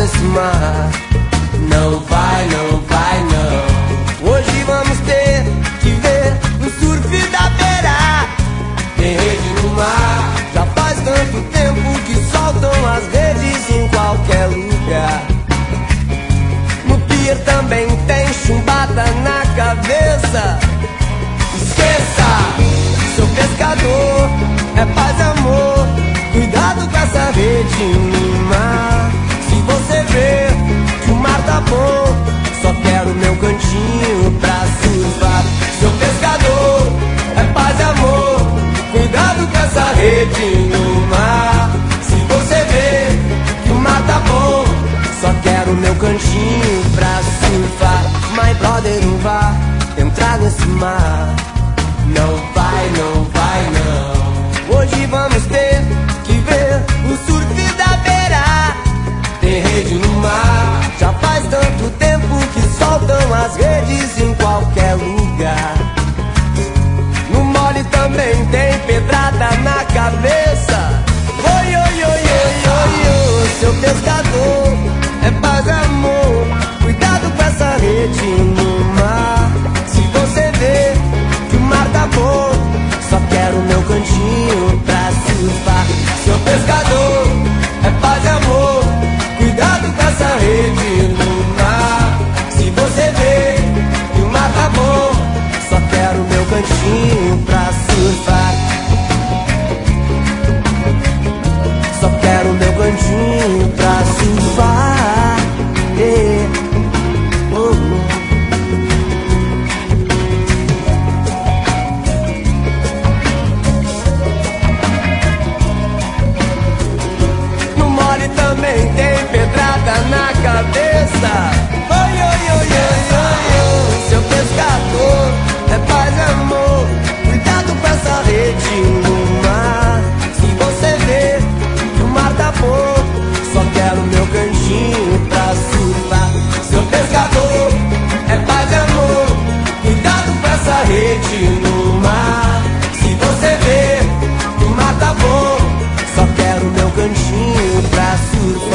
nesse mar. Não vai, não vai, não. Hoje vamos ter que ver o surf da beira. Tem rede no mar. Já faz tanto tempo que soltam as redes em qualquer lugar. No pier também tem chumbada na cabeça. Esqueça, seu pescador, é paz e amor. Cuidado com essa rede no mar. Se você vê que o mar tá bom, só quero meu cantinho pra surfar. Seu pescador, é paz e amor. Cuidado com essa rede no mar. Se você vê que o mar tá bom, só quero meu cantinho pra surfar. My brother, não vá entrar nesse mar. Não vai, não vai, não. Hoje vamos ter que ver o surf da beira. Tem rede no mar. Já faz tanto tempo que soltam as redes em qualquer lugar. No mole também tem pedrada na cabeça. Oi, oi, oi, oi, oi, oi. Seu pescador, é paz e amor. Cuidado com essa rede no mar. Se você vê que o mar tá bom, só quero meu cantinho pra surfar. Seu pescador, é paz e amor. Cuidado com essa rede no mar. Se você vê que o mar tá bom, só quero meu cantinho pra surfar. Só quero meu cantinho pra surfar. No mole também tem pedrada na cabeça. Oi, oi, oi, oi, oi, oi. Seu pescador, é paz e amor. Cuidado com essa rede no mar. Se você vê que o mar tá bom, só quero meu cantinho pra surfar. Seu pescador, é paz e amor. Cuidado com essa rede no mar. Se você vê que o mar tá bom, só quero meu cantinho pra surfar.